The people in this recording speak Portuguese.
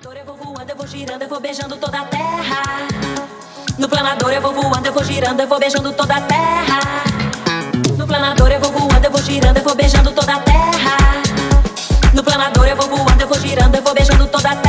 planador eu vou voando, eu vou girando, eu vou beijando toda a terra. No planador eu vou voando, eu vou girando, eu vou beijando toda a terra. No planador eu vou voando, eu vou girando, eu vou beijando toda a terra. No planador eu vou voando, eu vou girando, eu vou beijando toda a terra.